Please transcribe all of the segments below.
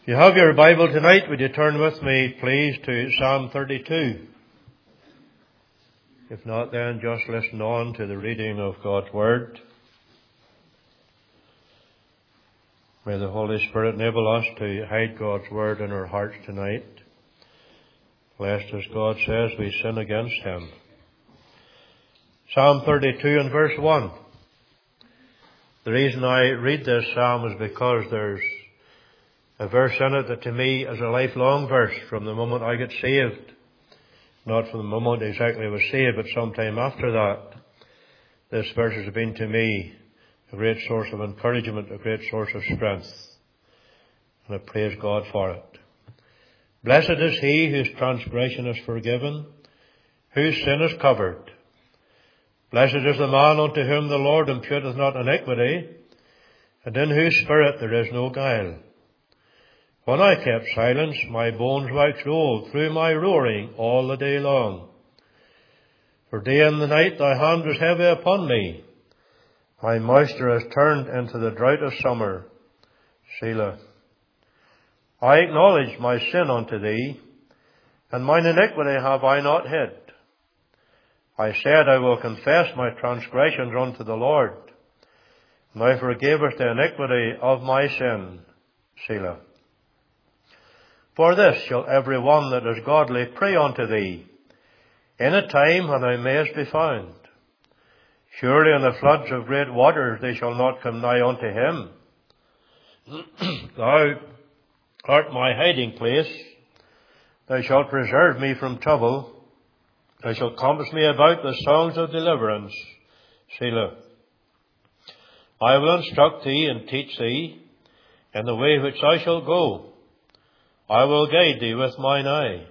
If you have your Bible tonight, would you turn with me, please, to Psalm 32? If not, then just listen on to the reading of God's Word. May the Holy Spirit enable us to hide God's Word in our hearts tonight, lest, as God says, we sin against Him. Psalm 32 and verse 1. The reason I read this psalm is because there's a verse in it that to me is a lifelong verse from the moment I get saved. Not from the moment exactly I was saved, but sometime after that. This verse has been to me a great source of encouragement, a great source of strength. And I praise God for it. Blessed is he whose transgression is forgiven, whose sin is covered. Blessed is the man unto whom the Lord imputeth not iniquity, and in whose spirit there is no guile. When I kept silence, my bones waxed old through my roaring all the day long. For day and the night thy hand was heavy upon me. My moisture is turned into the drought of summer. Selah. I acknowledge my sin unto thee, and mine iniquity have I not hid. I said, I will confess my transgressions unto the Lord, and thou forgavest the iniquity of my sin. Selah. For this shall every one that is godly pray unto thee, in a time when thou mayest be found. Surely in the floods of great waters they shall not come nigh unto him. Thou art my hiding place. Thou shalt preserve me from trouble. Thou shalt compass me about with songs of deliverance. Selah. I will instruct thee and teach thee in the way which thou shalt go. I will guide thee with mine eye.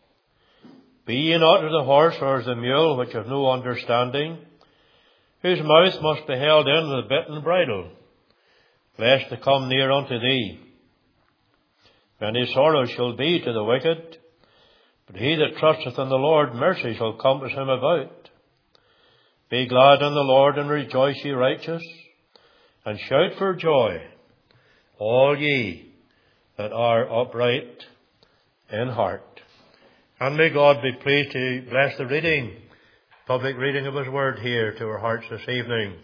Be ye not as the horse or as the mule, which have no understanding, whose mouth must be held in with bit and bridle, lest they come near unto thee. Many sorrows shall be to the wicked, but he that trusteth in the Lord, mercy shall compass him about. Be glad in the Lord, and rejoice, ye righteous, and shout for joy, all ye that are upright in heart. And may God be pleased to bless the public reading of His Word here to our hearts this evening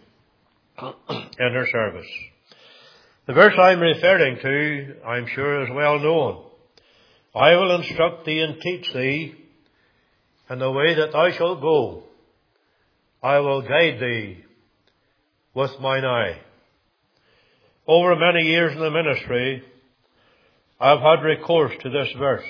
in our service. The verse I'm referring to, I'm sure, is well known. I will instruct thee and teach thee in the way that thou shalt go. I will guide thee with mine eye. Over many years in the ministry, I've had recourse to this verse.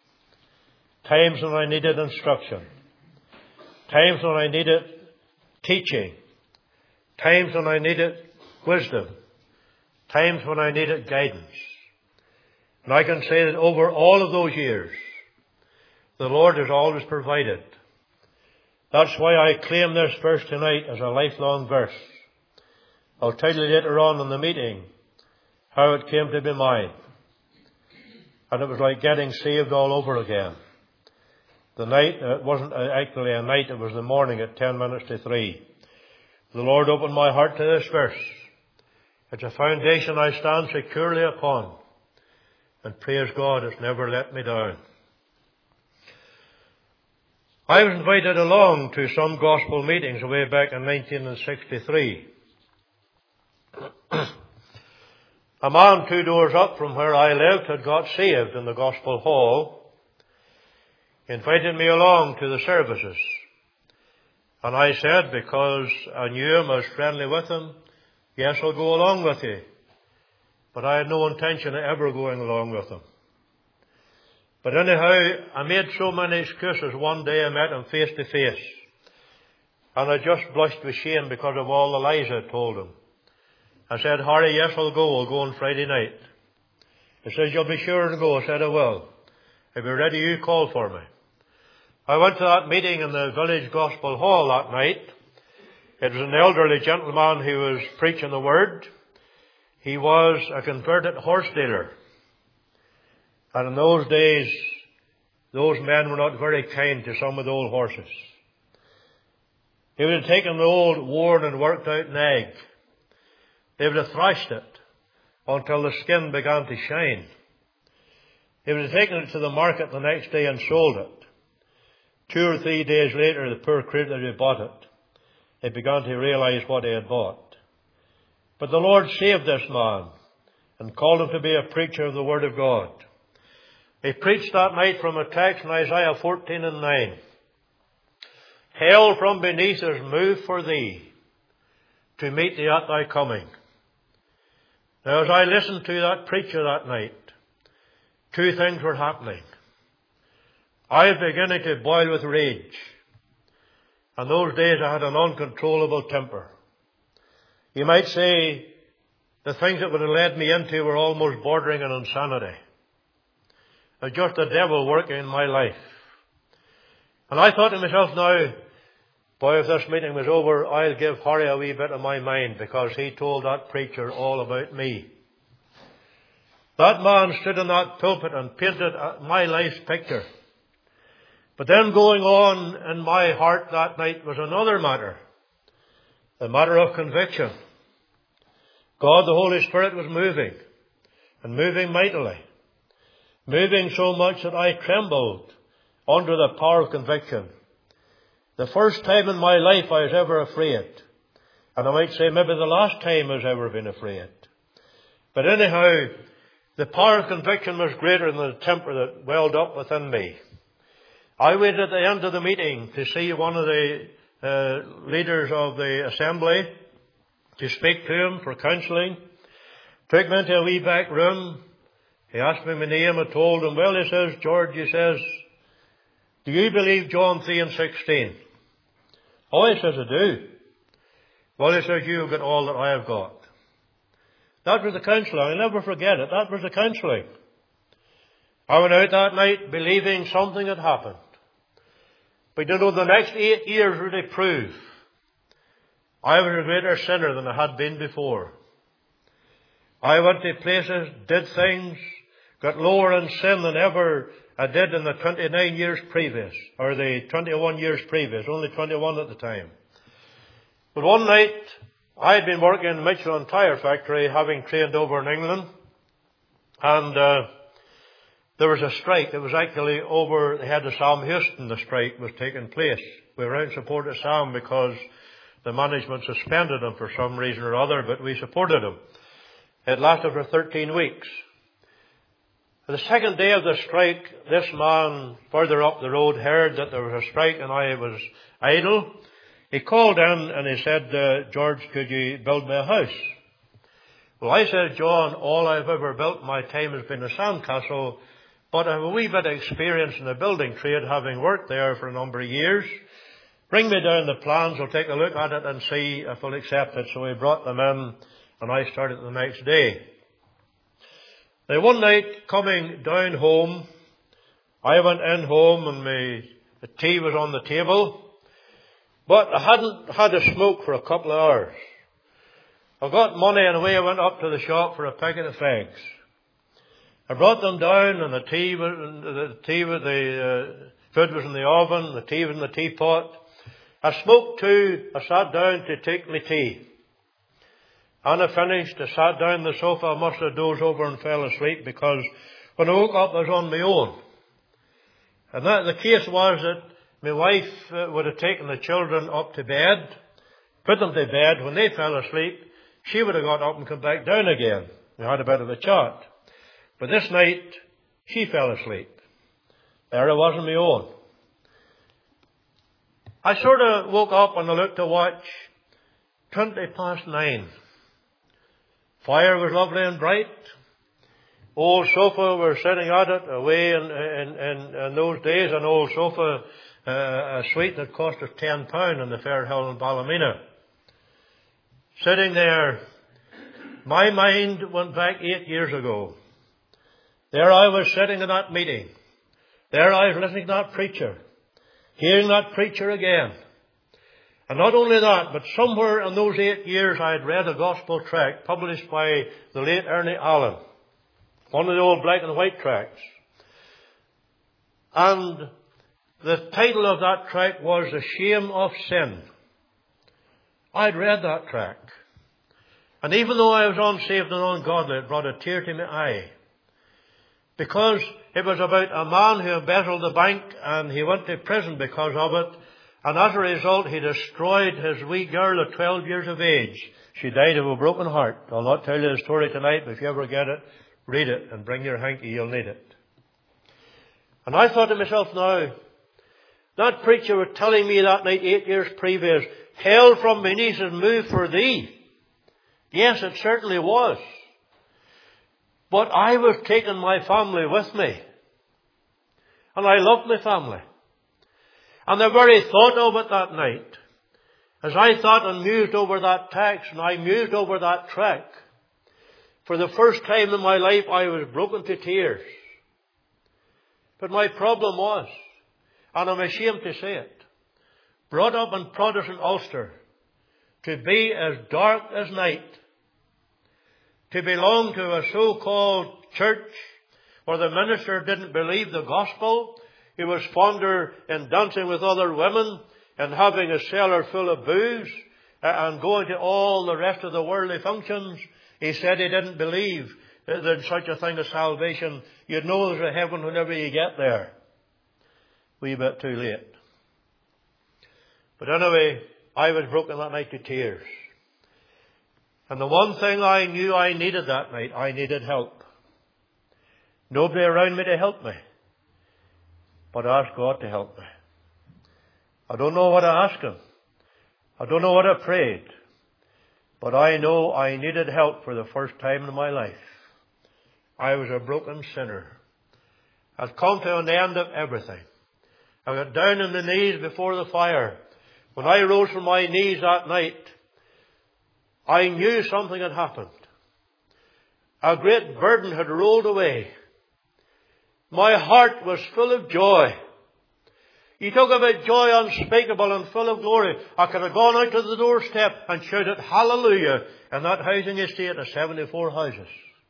Times when I needed instruction. Times when I needed teaching. Times when I needed wisdom. Times when I needed guidance. And I can say that over all of those years, the Lord has always provided. That's why I claim this verse tonight as a lifelong verse. I'll tell you later on in the meeting how it came to be mine. And it was like getting saved all over again. The night, it wasn't actually a night, it was the morning at 10 minutes to 3. The Lord opened my heart to this verse. It's a foundation I stand securely upon. And praise God, it's never let me down. I was invited along to some gospel meetings way back in 1963. A man 2 doors up from where I lived had got saved in the gospel hall. He invited me along to the services. And I said, because I knew him, I was friendly with him, yes, I'll go along with you. But I had no intention of ever going along with him. But anyhow, I made so many excuses. One day I met him face to face. And I just blushed with shame because of all the lies I told him. I said, Harry, yes, I'll go on Friday night. He says, you'll be sure to go. I said, I will. If you're ready, you call for me. I went to that meeting in the village gospel hall that night. It was an elderly gentleman who was preaching the word. He was a converted horse dealer. And in those days, those men were not very kind to some of the old horses. He would have taken the old worn and worked out nag. They would have thrashed it until the skin began to shine. He would have taken it to the market the next day and sold it. 2 or 3 days later, the poor creature who bought it, he began to realize what he had bought. But the Lord saved this man and called him to be a preacher of the Word of God. He preached that night from a text in Isaiah 14:9. Hell from beneath is moved for thee, to meet thee at thy coming. Now, as I listened to that preacher that night, 2 things were happening. I was beginning to boil with rage. And those days I had an uncontrollable temper. You might say the things that would have led me into were almost bordering on insanity. It was just the devil working in my life. And I thought to myself now, boy, if this meeting was over, I'll give Harry a wee bit of my mind, because he told that preacher all about me. That man stood in that pulpit and painted my life's picture. But then going on in my heart that night was another matter. The matter of conviction. God, the Holy Spirit, was moving, and moving mightily. Moving so much that I trembled under the power of conviction. The first time in my life I was ever afraid. And I might say maybe the last time I was ever been afraid. But anyhow, the power of conviction was greater than the temper that welled up within me. I waited at the end of the meeting to see one of the leaders of the assembly, to speak to him for counselling. Took me into a wee back room. He asked me my name. I told him, well, he says, George, he says, do you believe John 3:16? Oh, he says, I do. Well, he says, you've got all that I have got. That was the counselling. I'll never forget it. That was the counselling. I went out that night believing something had happened. But you know, the next 8 years really prove I was a greater sinner than I had been before. I went to places, did things, got lower in sin than ever I did in the 29 years previous, or the 21 years previous, only 21 at the time. But one night, I had been working in the Michelin Tire Factory, having trained over in England, and there was a strike. It was actually over the head of Sam Houston, the strike was taking place. We were out in support of Sam because the management suspended him for some reason or other, but we supported him. It lasted for 13 weeks. The second day of the strike, this man further up the road heard that there was a strike and I was idle. He called in and he said, George, could you build me a house? Well, I said, John, all I've ever built in my time has been a sandcastle, but I have a wee bit of experience in the building trade, having worked there for a number of years. Bring me down the plans, I'll take a look at it and see if I'll accept it. So we brought them in and I started the next day. Now one night coming down home, I went in home and the tea was on the table, but I hadn't had a smoke for a couple of hours. I got money and away I went up to the shop for a packet of fags. I brought them down and the food was in the oven, the tea was in the teapot. I smoked too. I sat down to take my tea. And I finished. I sat down on the sofa. I must have dozed over and fell asleep, because when I woke up I was on my own. And the case was that my wife would have taken the children up to bed, put them to bed. When they fell asleep, she would have got up and come back down again. We had a bit of a chat. But this night, she fell asleep. There I was on my own. I sort of woke up and I looked to watch. 9:20. Fire was lovely and bright. Old sofa, we were sitting at it away in those days. An old sofa, a suite that cost us £10 in the Fairhill in Ballymena. Sitting there, my mind went back 8 years ago. There I was sitting in that meeting. There I was listening to that preacher, hearing that preacher again. And not only that, but somewhere in those 8 years I had read a gospel tract published by the late Ernie Allen, one of the old black and white tracts. And the title of that tract was The Shame of Sin. I'd read that tract. And even though I was unsaved and ungodly, it brought a tear to my eye. because it was about a man who embezzled the bank and he went to prison because of it. And as a result, he destroyed his wee girl at 12 years of age. She died of a broken heart. I'll not tell you the story tonight, but if you ever get it, read it and bring your hanky, you'll need it. And I thought to myself now, that preacher was telling me that night 8 years previous, hell from beneath has moved for thee. Yes, it certainly was. But I was taking my family with me. And I loved my family. And the very thought of it that night, as I thought and mused over that text and I mused over that track, for the first time in my life I was broken to tears. But my problem was, and I'm ashamed to say it, brought up in Protestant Ulster, to be as dark as night, to belong to a so-called church where the minister didn't believe the gospel, he was fonder in dancing with other women and having a cellar full of booze and going to all the rest of the worldly functions. He said he didn't believe there's such a thing as salvation. You'd know there's a heaven whenever you get there. Wee bit too late. But anyway, I was broken that night to tears. And the one thing I knew I needed that night, I needed help. Nobody around me to help me. But I asked God to help me. I don't know what I asked Him. I don't know what I prayed. But I know I needed help for the first time in my life. I was a broken sinner. I'd come to an end of everything. I got down on the knees before the fire. When I rose from my knees that night, I knew something had happened. A great burden had rolled away. My heart was full of joy. You talk about joy unspeakable and full of glory. I could have gone out to the doorstep and shouted hallelujah in that housing estate of 74 houses.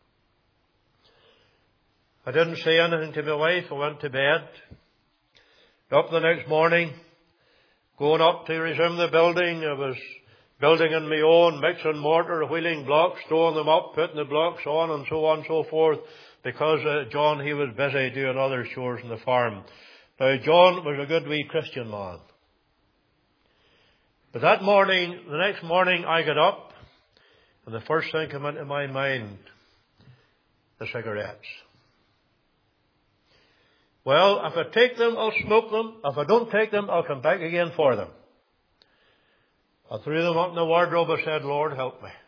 I didn't say anything to my wife. I went to bed. Up the next morning, going up to resume the building. I was building on my own, mixing mortar, wheeling blocks, throwing them up, putting the blocks on and so forth. Because John, he was busy doing other chores on the farm. Now, John was a good wee Christian man. But that morning, the next morning, I got up, and the first thing came into my mind, the cigarettes. Well, if I take them, I'll smoke them. If I don't take them, I'll come back again for them. I threw them up in the wardrobe. I said, Lord, help me.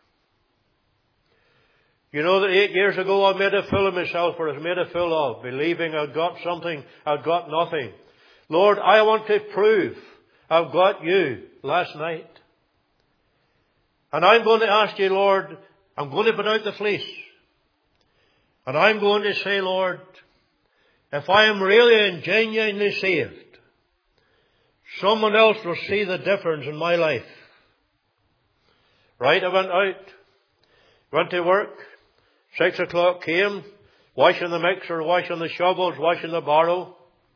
You know that 8 years ago I made a fool of myself, or I was made a fool of, believing I'd got something, I'd got nothing. Lord, I want to prove I've got you last night. And I'm going to ask you, Lord, I'm going to put out the fleece. And I'm going to say, Lord, if I am really and genuinely saved, someone else will see the difference in my life. Right, I went out, went to work. 6 o'clock came, washing the mixer, washing the shovels, washing the barrow.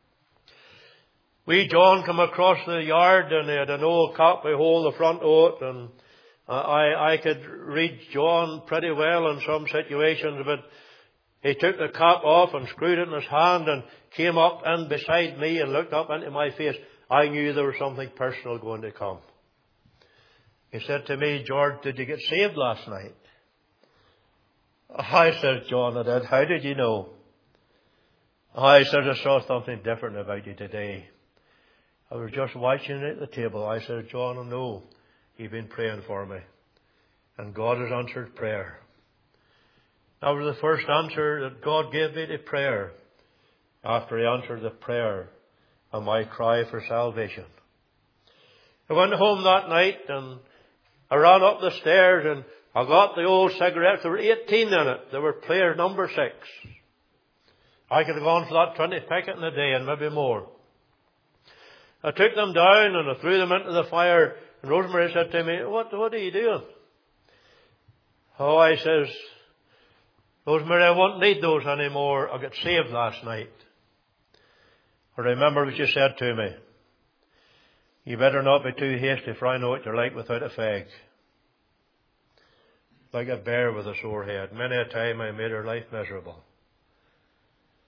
Wee John come across the yard and he had an old cap with a hole in the front of it, and I could read John pretty well in some situations, but he took the cap off and screwed it in his hand and came up in beside me and looked up into my face. I knew there was something personal going to come. He said to me, George, did you get saved last night? I said, John, I did. How did you know? I said, I saw something different about you today. I was just watching you at the table. I said, John, I know you've been praying for me. And God has answered prayer. That was the first answer that God gave me to prayer after He answered the prayer of my cry for salvation. I went home that night and I ran up the stairs and I got the old cigarettes. There were 18 in it. They were player number 6. I could have gone for that 20 packet in a day and maybe more. I took them down and I threw them into the fire. And Rosemary said to me, what are you doing? Oh, I says, Rosemary, I won't need those anymore. I got saved last night. I remember what you said to me. You better not be too hasty, for I know what you're like without a fag. Like a bear with a sore head. Many a time I made her life miserable.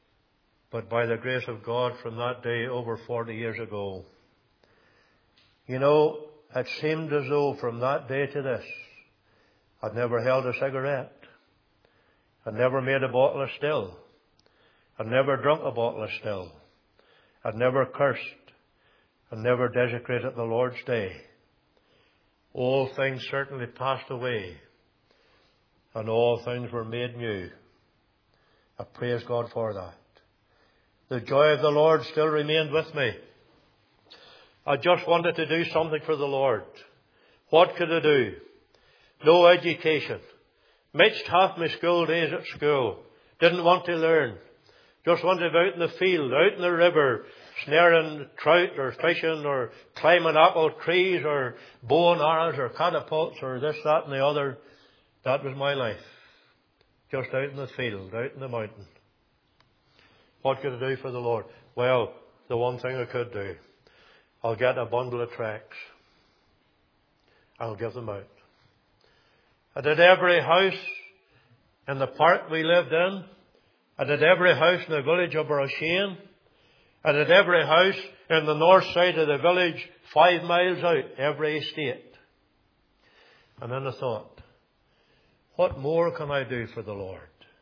but by the grace of God from that day over 40 years ago. You know, it seemed as though from that day to this, I'd never held a cigarette. I'd never made a bottle of still. I'd never drunk a bottle of still. I'd never cursed. I'd never desecrated the Lord's day. All things certainly passed away, and all things were made new. I praise God for that. The joy of the Lord still remained with me. I just wanted to do something for the Lord. What could I do? No education. Mixed half my school days at school. Didn't want to learn. Just wanted to be out in the field, out in the river, snaring trout or fishing or climbing apple trees or bow and arrows or catapults or this, that and the other. That was my life. Just out in the field, out in the mountain. What could I do for the Lord? Well, the one thing I could do, I'll get a bundle of tracts. I'll give them out. I did every house in the park we lived in. I did every house in the village of Roshane. I did every house in the north side of the village, 5 miles out, every estate. And then I thought, what more can I do for the Lord?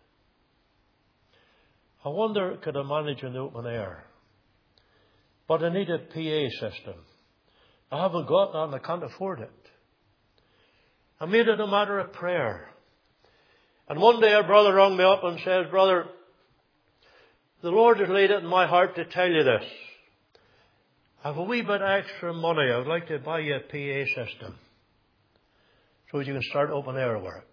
I wonder, could I manage in the open air? But I need a PA system. I haven't got that and I can't afford it. I made it a matter of prayer. And one day a brother rang me up and says, Brother, the Lord has laid it in my heart to tell you this. I have a wee bit extra money. I would like to buy you a PA system so you can start open air work.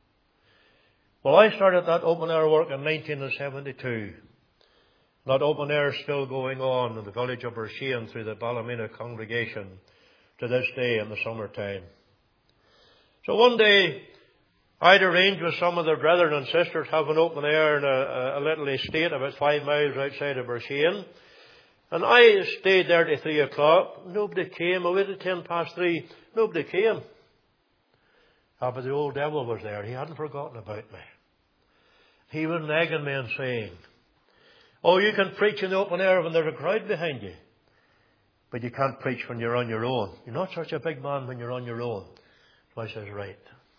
Well, I started that open air work in 1972. That open air is still going on in the village of Roshane through the Ballymena congregation to this day in the summertime. So one day, I'd arranged with some of the brethren and sisters to have an open air in a little estate about 5 miles outside of Roshane. And I stayed there till 3 o'clock. Nobody came. I waited 3:10. Nobody came. But the old devil was there. He hadn't forgotten about me. He was nagging me and saying, oh, you can preach in the open air when there's a crowd behind you. But you can't preach when you're on your own. You're not such a big man when you're on your own. So I says, right.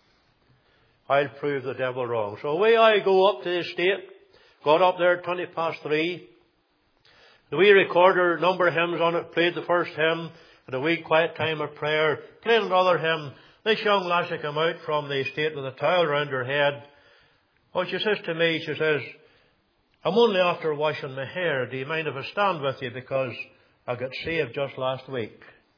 I'll prove the devil wrong. So away I go up to the estate. Got up there at 3:20. The wee recorder, number of hymns on it, played the first hymn. Had a wee quiet time of prayer. Played another hymn. This young lassie came out from the estate with a towel round her head. Oh, she says to me, she says, I'm only after washing my hair. Do you mind if I stand with you because I got saved just last week?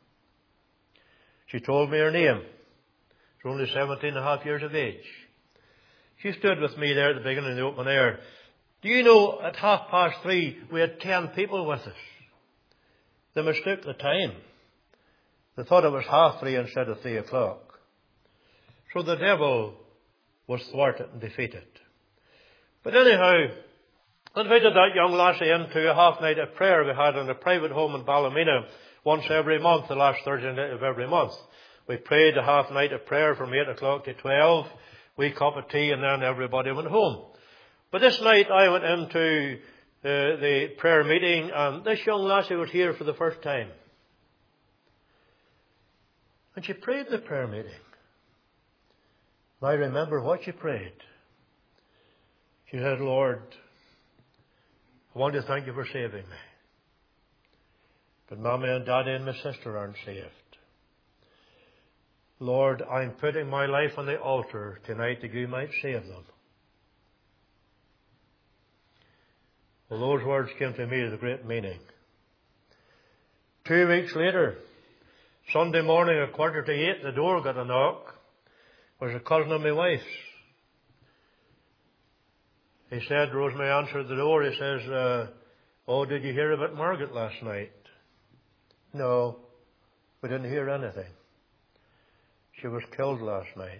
She told me her name. She was only 17 and a half years of age. She stood with me there at the beginning of the open air. Do you know, at 3:30, we had 10 people with us. They mistook the time. They thought it was 3:30 instead of 3 o'clock. So the devil was thwarted and defeated. But anyhow, I invited that young lassie into a half night of prayer we had in a private home in Ballymena once every month, the last Thursday night of every month. We prayed a half night of prayer from 8 o'clock to 12, wee cup of tea, and then everybody went home. But this night I went into the prayer meeting, and this young lassie was here for the first time. And she prayed the prayer meeting. And I remember what she prayed. She said, Lord, I want to thank you for saving me. But Mommy and Daddy and my sister aren't saved. Lord, I'm putting my life on the altar tonight that you might save them. Well, those words came to me with a great meaning. 2 weeks later, Sunday morning at 7:45, the door got a knock. It was a cousin of my wife's. He said, Rosemary answered the door. He says, oh, did you hear about Margaret last night? No, we didn't hear anything. She was killed last night.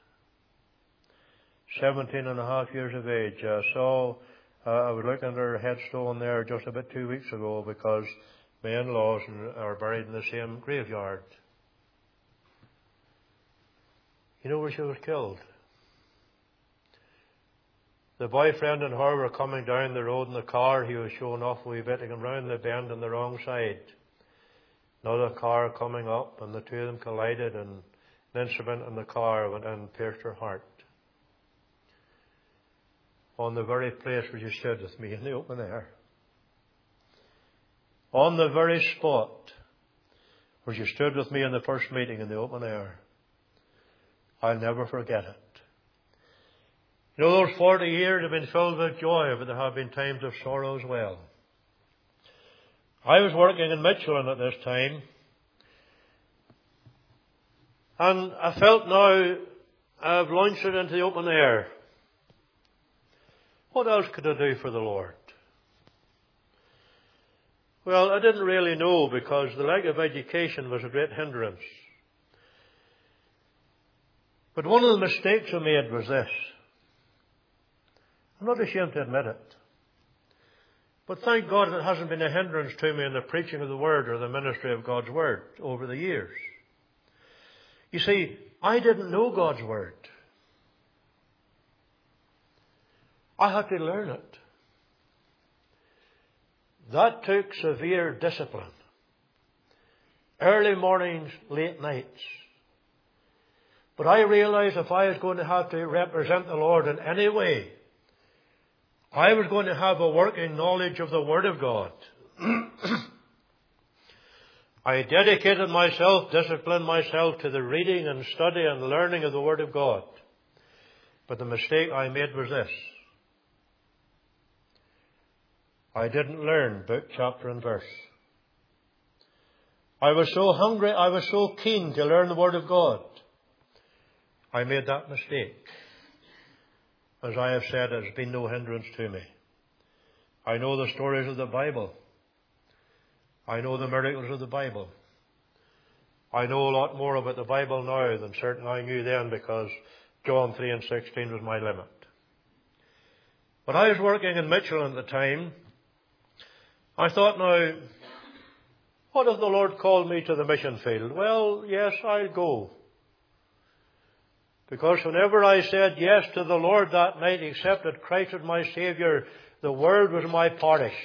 17 and a half years of age. I was looking at her headstone there just about 2 weeks ago because my in-laws are buried in the same graveyard. You know where she was killed? The boyfriend and her were coming down the road in the car. He was showing off a wee bit to come round the bend on the wrong side. Another car coming up, and the two of them collided, and an instrument in the car went in and pierced her heart. On the very place where you stood with me in the open air. On the very spot where you stood with me in the first meeting in the open air. I'll never forget it. You know, those 40 years have been filled with joy, but there have been times of sorrow as well. I was working in Michelin at this time, and I felt now I've launched it into the open air. What else could I do for the Lord? Well, I didn't really know, because the lack of education was a great hindrance. But one of the mistakes I made was this. I'm not ashamed to admit it. But thank God it hasn't been a hindrance to me in the preaching of the Word or the ministry of God's Word over the years. You see, I didn't know God's Word. I had to learn it. That took severe discipline. Early mornings, late nights. But I realized if I was going to have to represent the Lord in any way, I was going to have a working knowledge of the Word of God. I dedicated myself, disciplined myself to the reading and study and learning of the Word of God. But the mistake I made was this. I didn't learn book, chapter and verse. I was so hungry, I was so keen to learn the Word of God. I made that mistake. As I have said, it has been no hindrance to me. I know the stories of the Bible. I know the miracles of the Bible. I know a lot more about the Bible now than certainly I knew then, because John 3:16 was my limit. But I was working in Michelin at the time. I thought, now, what if the Lord called me to the mission field? Well, yes, I'll go. Because whenever I said yes to the Lord that night, accepted Christ as my Saviour, the world was my parish.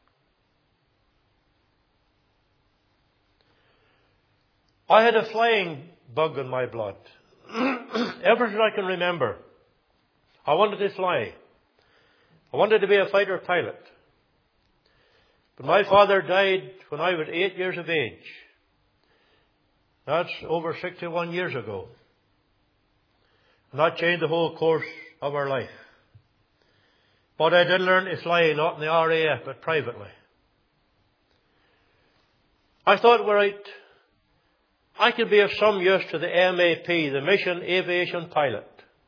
I had a flying bug in my blood. Ever since I can remember. I wanted to fly. I wanted to be a fighter pilot. But my father died when I was 8 years of age. That's over 61 years ago. And that changed the whole course of our life. But I did learn to fly, not in the RAF, but privately. I thought, well, right, I could be of some use to the MAP, the Mission Aviation Pilot.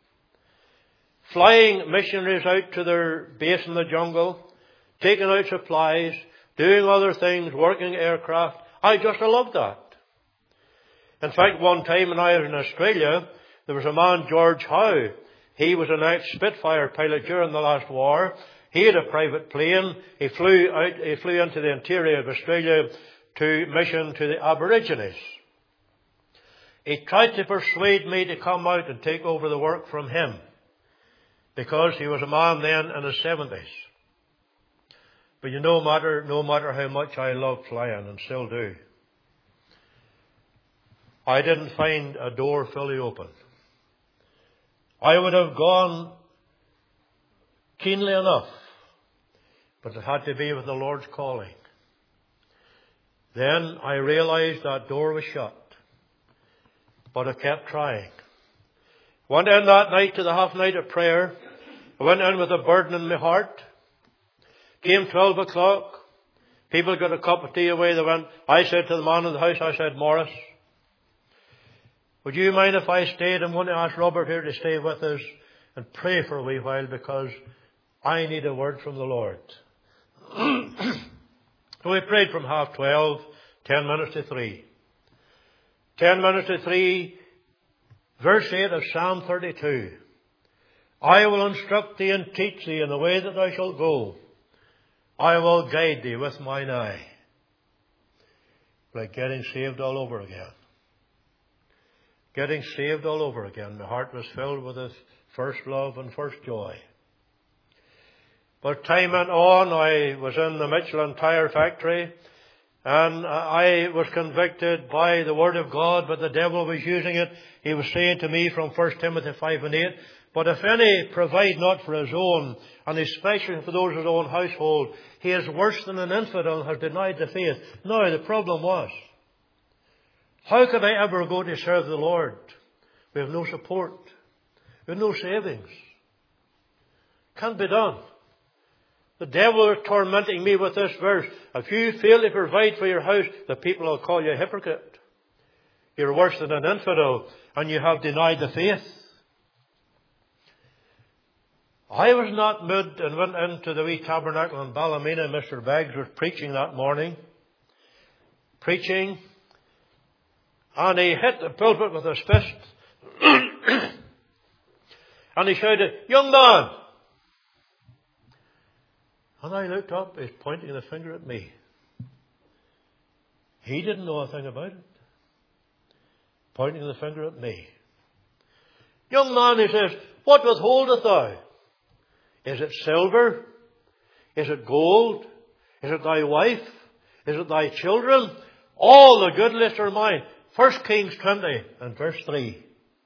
Flying missionaries out to their base in the jungle, taking out supplies, doing other things, working aircraft. I just loved that. In fact, one time when I was in Australia, there was a man, George Howe. He was an ex-Spitfire pilot during the last war. He had a private plane. He flew into the interior of Australia to mission to the Aborigines. He tried to persuade me to come out and take over the work from him, because he was a man then in his 70s. But no matter how much I loved flying, and still do, I didn't find a door fully open. I would have gone keenly enough, but it had to be with the Lord's calling. Then I realized that door was shut, but I kept trying. Went in that night to the half night of prayer. I went in with a burden in my heart. Came 12 o'clock. People got a cup of tea away. They went. I said to the man in the house, I said, Morris, would you mind if I stayed? I'm going to ask Robert here to stay with us and pray for a wee while, because I need a word from the Lord. So we prayed from 12:30, 10 minutes to 3. 10 minutes to 3, verse 8 of Psalm 32. I will instruct thee and teach thee in the way that thou shalt go. I will guide thee with mine eye. Like getting saved all over again. Getting saved all over again. My heart was filled with this first love and first joy. But time went on. I was in the Michelin tire factory, and I was convicted by the Word of God, but the devil was using it. He was saying to me from 1 Timothy 5:8, but if any provide not for his own, and especially for those of his own household, he is worse than an infidel and has denied the faith. Now, the problem was, how could I ever go to serve the Lord? We have no support. We have no savings. Can't be done. The devil is tormenting me with this verse. If you fail to provide for your house, the people will call you a hypocrite. You're worse than an infidel, and you have denied the faith. I was not moved and went into the wee tabernacle in Ballymena. Mr. Beggs was preaching that morning. Preaching. And he hit the pulpit with his fist. And he shouted, "Young man!" And I looked up. He's pointing the finger at me. He didn't know a thing about it. Pointing the finger at me. "Young man," he says, "what withholdeth thou? Is it silver? Is it gold? Is it thy wife? Is it thy children? All the goodliest are mine." 1 Kings 20 and verse 3.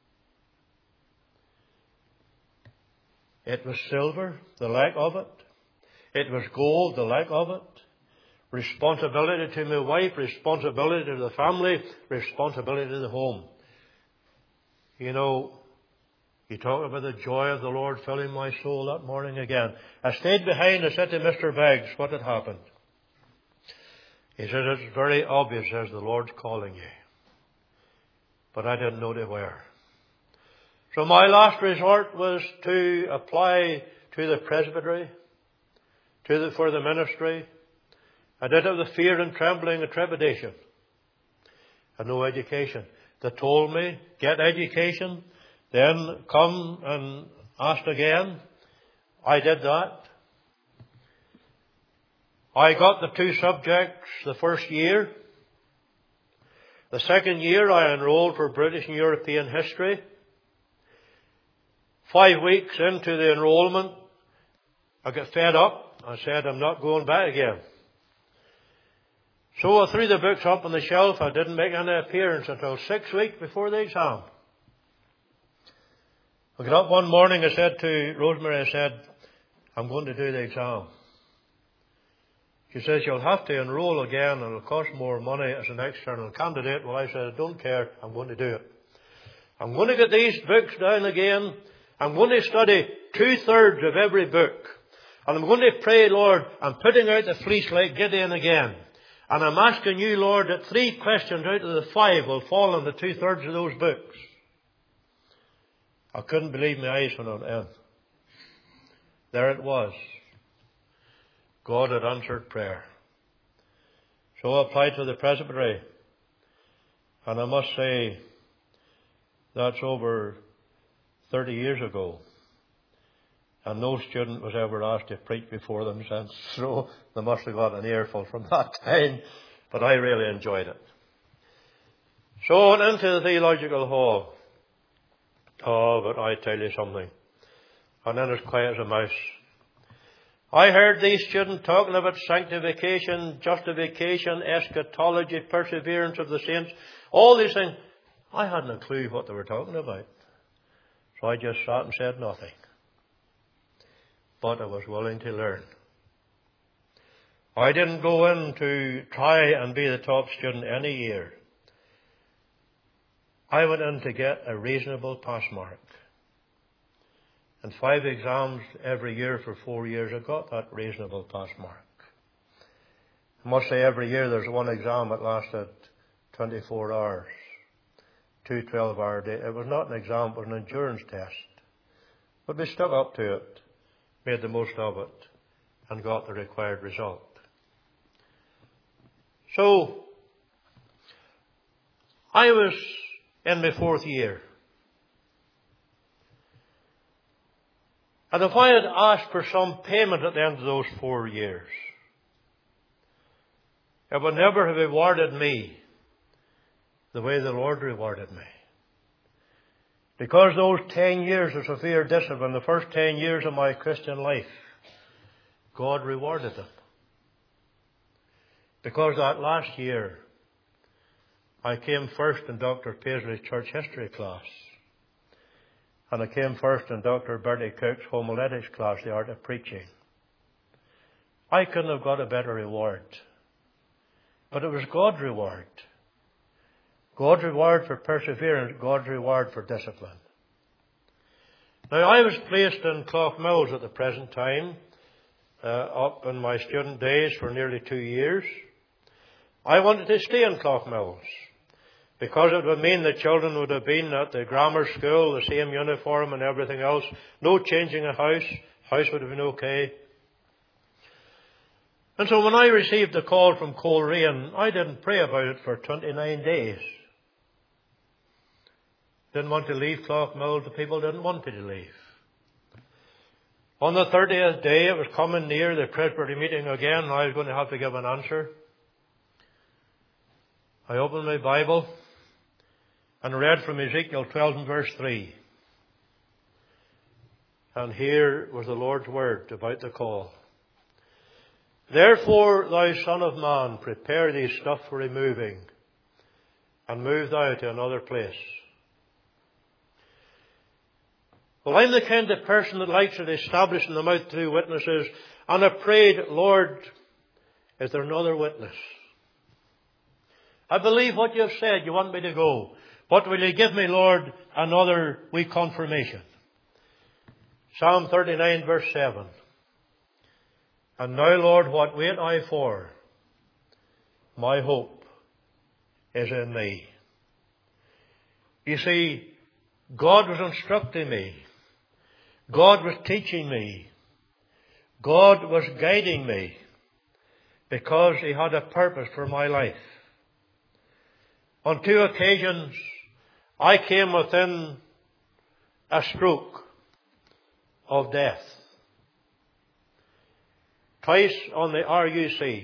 It was silver, the lack of it. It was gold, the lack of it. Responsibility to my wife, responsibility to the family, responsibility to the home. You know, you talk about the joy of the Lord filling my soul that morning again. I stayed behind and said to Mr. Beggs what had happened. He said, "It's very obvious as the Lord's calling you." But I didn't know to where. So my last resort was to apply to the presbytery, for the ministry. I did it with fear and trembling and trepidation. I had no education. They told me, get education, then come and ask again. I did that. I got the 2 subjects the first year. The second year I enrolled for British and European history. 5 weeks into the enrolment, I got fed up. I said, "I'm not going back again." So I threw the books up on the shelf. I didn't make any appearance until 6 weeks before the exam. I got up one morning, I said to Rosemary, I said, "I'm going to do the exam." She says, "You'll have to enroll again and it'll cost more money as an external candidate." Well, I said, "I don't care. I'm going to do it. I'm going to get these books down again. I'm going to study 2/3 of every book. And I'm going to pray, Lord, I'm putting out the fleece like Gideon again. And I'm asking you, Lord, that 3 questions out of the 5 will fall on the 2/3 of those books." I couldn't believe my eyes when I went in. There it was. God had answered prayer. So I applied to the presbytery. And I must say, that's over 30 years ago. And no student was ever asked to preach before them since. So they must have got an earful from that time. But I really enjoyed it. So I went into the theological hall. Oh, but I tell you something. And then as quiet as a mouse. I heard these students talking about sanctification, justification, eschatology, perseverance of the saints. All these things. I hadn't a clue what they were talking about. So I just sat and said nothing. But I was willing to learn. I didn't go in to try and be the top student any year. I went in to get a reasonable pass mark. And 5 exams every year for 4 years, I got that reasonable pass mark. I must say every year there's one exam that lasted 24 hours. 2 12-hour days. It was not an exam, it was an endurance test. But we stuck up to it, made the most of it, and got the required result. So, I was in my 4th year. And if I had asked for some payment at the end of those 4 years, it would never have rewarded me the way the Lord rewarded me. Because those 10 years of severe discipline, the first 10 years of my Christian life, God rewarded them. Because that last year, I came first in Dr. Paisley's church history class. And I came first in Dr. Bertie Cook's homiletics class, the art of preaching. I couldn't have got a better reward. But it was God's reward. God's reward for perseverance, God's reward for discipline. Now, I was placed in Cloughmills at the present time, up in my student days for nearly 2 years. I wanted to stay in Cloughmills because it would mean the children would have been at the grammar school, the same uniform and everything else. No changing a house. House would have been okay. And so when I received the call from Coleraine, I didn't pray about it for 29 days. Didn't want to leave Cloughmills. The people didn't want me to leave. On the 30th day, it was coming near the Presbytery meeting again, and I was going to have to give an answer. I opened my Bible and read from Ezekiel 12 and verse 3. And here was the Lord's word about the call. Therefore, thou son of man, prepare thee stuff for removing, and move thou to another place. Well, I'm the kind of person that likes it established in the mouth through witnesses, and I prayed, Lord, is there another witness? I believe what you have said, you want me to go. What will you give me, Lord? Another wee confirmation. Psalm 39 verse 7. And now, Lord, what wait I for? My hope is in thee. You see, God was instructing me. God was teaching me. God was guiding me because He had a purpose for my life. On 2 occasions, I came within a stroke of death. Twice on the RUC.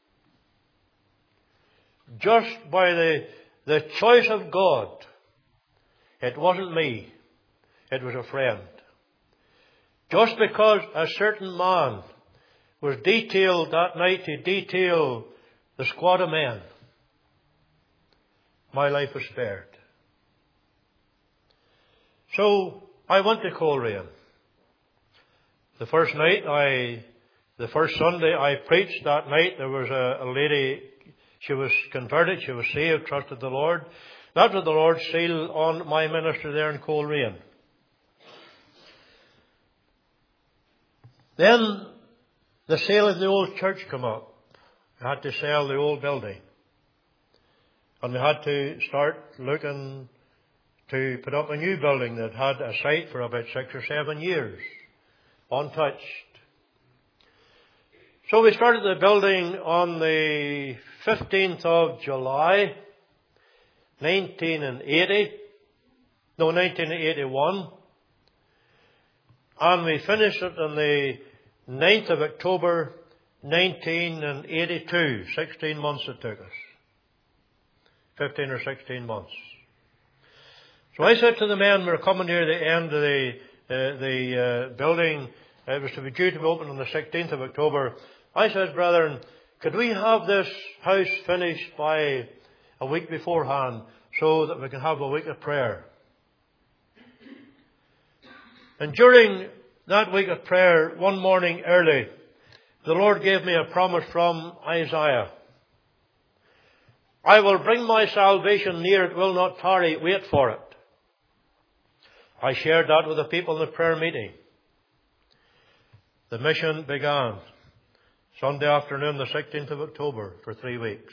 Just by the choice of God. It wasn't me. It was a friend. Just because a certain man was detailed that night to detail the squad of men, my life was spared. So I went to Coleraine. The first Sunday I preached that night, there was a lady, she was converted, she was saved, trusted the Lord. That was the Lord's seal on my ministry there in Coleraine. Then the sale of the old church came up. We had to sell the old building. And we had to start looking to put up a new building that had a site for about 6 or 7 years, untouched. So we started the building on the 15th of July, 1981. And we finished it on the 9th of October, 1982. 16 months it took us. 15 or 16 months. So I said to the men, we were coming near the end of the building. It was to be due to be opened on the 16th of October. I said, brethren, could we have this house finished by a week beforehand so that we can have a week of prayer? And during that week of prayer, one morning early, the Lord gave me a promise from Isaiah. I will bring my salvation near, it will not tarry, wait for it. I shared that with the people in the prayer meeting. The mission began Sunday afternoon, the 16th of October, for 3 weeks.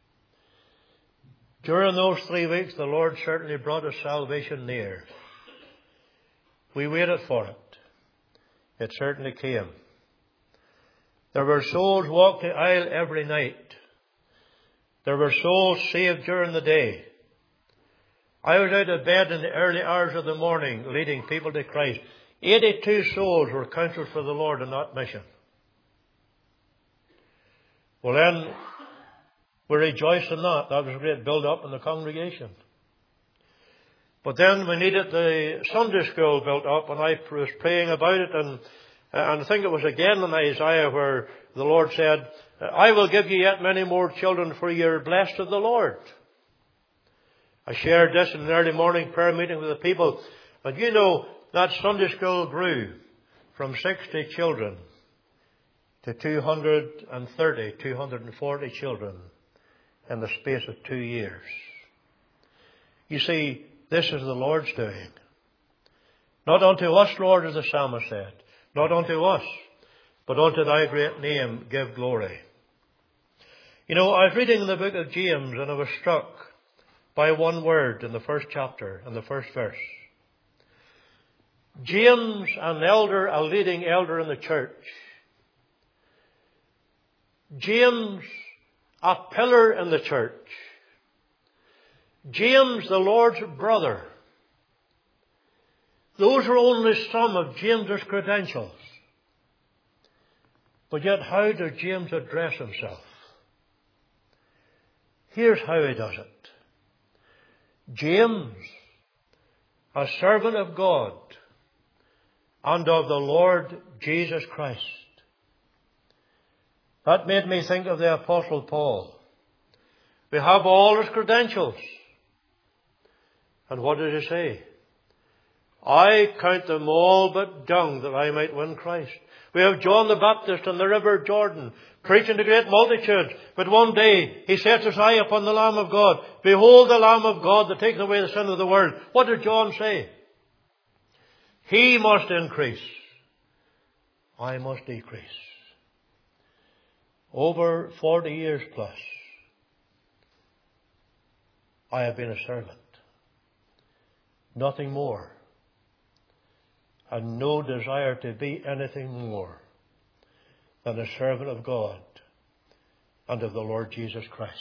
During those 3 weeks, the Lord certainly brought us salvation near. We waited for it. It certainly came. There were souls walked the aisle every night. There were souls saved during the day. I was out of bed in the early hours of the morning leading people to Christ. 82 souls were counseled for the Lord in that mission. Well then, we rejoiced in that. That was a great build-up in the congregation. But then we needed the Sunday school built up, and I was praying about it, and And I think it was again in Isaiah where the Lord said, I will give you yet many more children, for you are blessed of the Lord. I shared this in an early morning prayer meeting with the people. And you know, that Sunday school grew from 60 children to 230, 240 children in the space of 2 years. You see, this is the Lord's doing. Not unto us, Lord, as the psalmist said, not unto us, but unto thy great name give glory. You know, I was reading in the book of James and I was struck by one word in the first chapter, in the first verse. James, an elder, a leading elder in the church. James, a pillar in the church. James, the Lord's brother. Those are only some of James's credentials. But yet, how does James address himself? Here's how he does it. James, a servant of God and of the Lord Jesus Christ. That made me think of the Apostle Paul. We have all his credentials. And what did he say? I count them all but dung that I might win Christ. We have John the Baptist on the river Jordan, preaching to great multitudes. But one day he sets his eye upon the Lamb of God. Behold the Lamb of God that takes away the sin of the world. What did John say? He must increase. I must decrease. Over 40 years plus, I have been a servant. Nothing more. And no desire to be anything more than a servant of God and of the Lord Jesus Christ.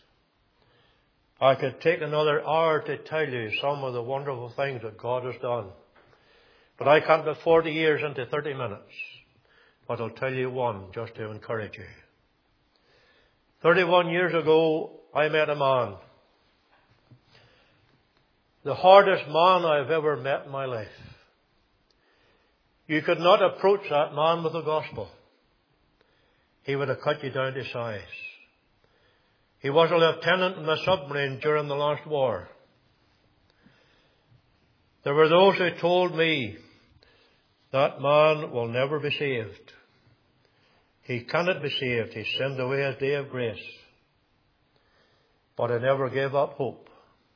I could take another hour to tell you some of the wonderful things that God has done. But I can't put 40 years into 30 minutes. But I'll tell you one just to encourage you. 31 years ago, I met a man. The hardest man I've ever met in my life. You could not approach that man with the gospel. He would have cut you down to size. He was a lieutenant in a submarine during the last war. There were those who told me that man will never be saved. He cannot be saved. He sinned away his day of grace. But I never gave up hope.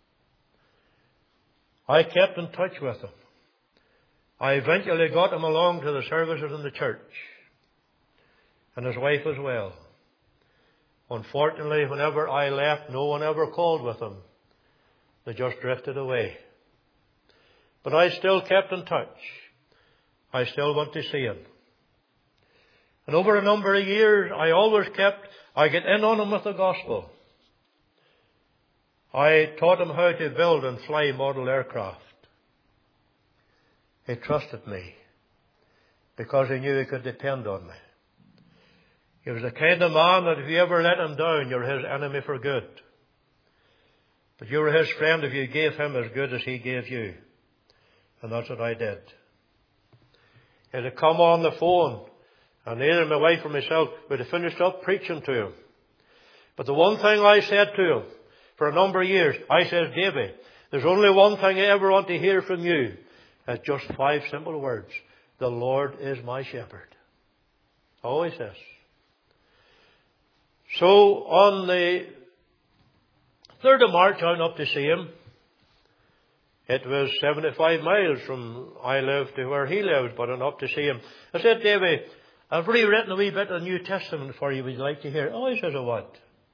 I kept in touch with him. I eventually got him along to the services in the church. And his wife as well. Unfortunately, whenever I left, no one ever called with him. They just drifted away. But I still kept in touch. I still went to see him. And over a number of years, I get in on him with the gospel. I taught him how to build and fly model aircraft. He trusted me because he knew he could depend on me. He was the kind of man that if you ever let him down, you're his enemy for good. But you were his friend if you gave him as good as he gave you. And that's what I did. He'd have come on the phone, and either my wife or myself would have finished up preaching to him. But the one thing I said to him for a number of years, I said, Davy, there's only one thing I ever want to hear from you. It's just 5 simple words. The Lord is my shepherd. Always says. So on the 3rd of March, I went up to see him. It was 75 miles from I lived to where he lived, but I went up to see him. I said, Davy, I've rewritten a wee bit of the New Testament for you. Would you like to hear it? Oh, he says, oh, what?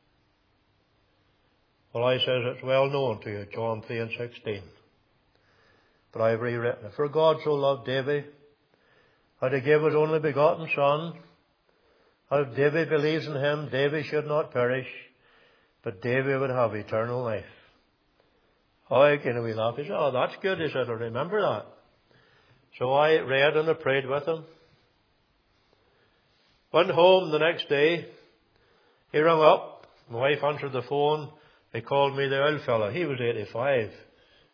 Well, I says, it's well known to you, John 3 and 16. But I've rewritten it. For God so loved Davy, that he gave his only begotten Son. If Davy believes in him, Davy should not perish, but Davy would have eternal life. Oh, again, we laugh. He said, oh, that's good. He said, I remember that. So I read and I prayed with him. Went home the next day. He rang up. My wife answered the phone. He called me the old fella. He was 85,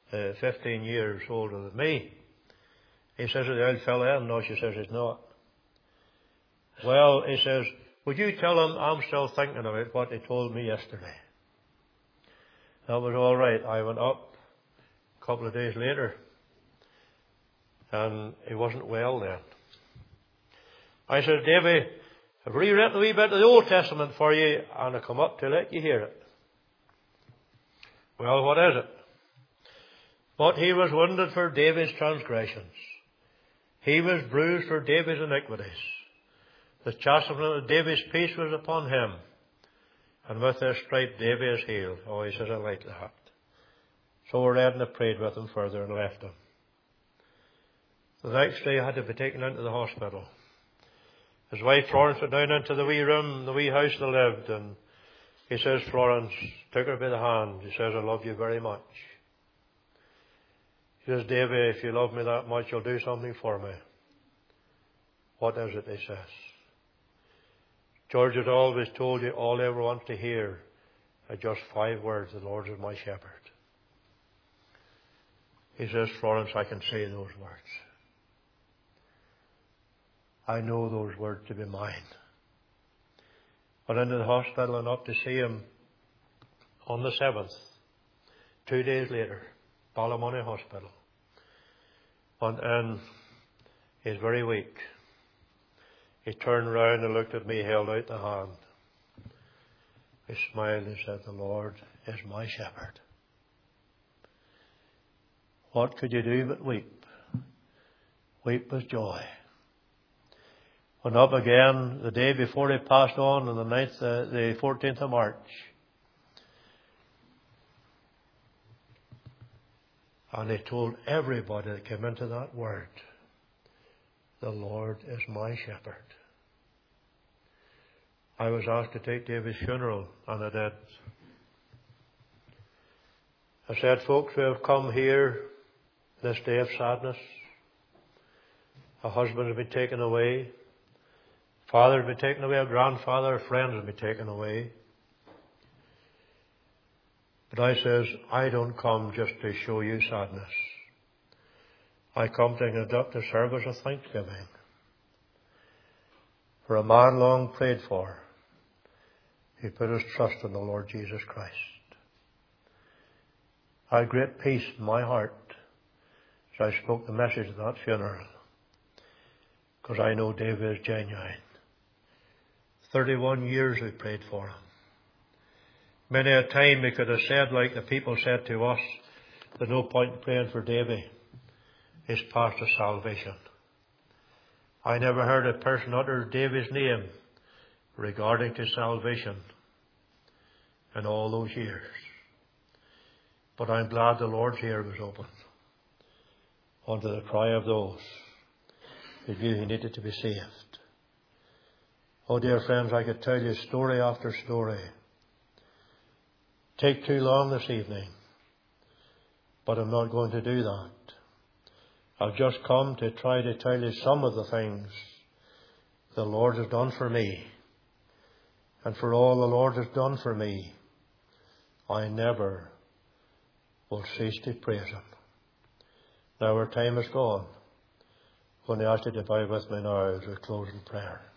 15 years older than me. He says, the old fella, and no, she says, he's not. Well, he says, would you tell him I'm still thinking about what he told me yesterday? That was all right. I went up a couple of days later, and he wasn't well then. I said, Davy, I've rewritten a wee bit of the Old Testament for you, and I come up to let you hear it. Well, what is it? But he was wounded for David's transgressions. He was bruised for David's iniquities. The chastisement of David's peace was upon him, and with his stripe David is healed. Oh, he says, I like that. So we read and I prayed with him further and left him. The next day I had to be taken into the hospital. His wife Florence went down into the wee room, the wee house they lived, and he says, Florence, took her by the hand. He says, I love you very much. He says, Davy, if you love me that much, you'll do something for me. What is it, he says. George has always told you all he ever wants to hear are just 5 words, the Lord is my shepherd. He says, Florence, I can say those words. I know those words to be mine. Went into the hospital and up to see him on the 7th, 2 days later, Ballymoney Hospital. Went in, he's very weak. He turned round and looked at me, held out the hand. He smiled and said, the Lord is my shepherd. What could you do but weep? Weep with joy. Went up again the day before he passed on the 14th of March. And he told everybody that came into that word, the Lord is my shepherd. I was asked to take David's funeral, and I did. I said, folks, we have come here this day of sadness. A husband has been taken away. Father has been taken away. A grandfather, a friend has been taken away. But I says, I don't come just to show you sadness. I come to conduct a service of thanksgiving for a man long prayed for. He put his trust in the Lord Jesus Christ. I had great peace in my heart as I spoke the message at that funeral, because I know David is genuine. 31 years we prayed for him. Many a time we could have said, like the people said to us, there's no point in praying for David. His path to salvation. I never heard a person utter David's name regarding to salvation in all those years. But I'm glad the Lord's ear was open unto the cry of those who knew he needed to be saved. Oh, dear friends, I could tell you story after story. Take too long this evening, but I'm not going to do that. I've just come to try to tell you some of the things the Lord has done for me. And for all the Lord has done for me, I never will cease to praise him. Now our time is gone. I'm going to ask you to bow with me now as we close in prayer.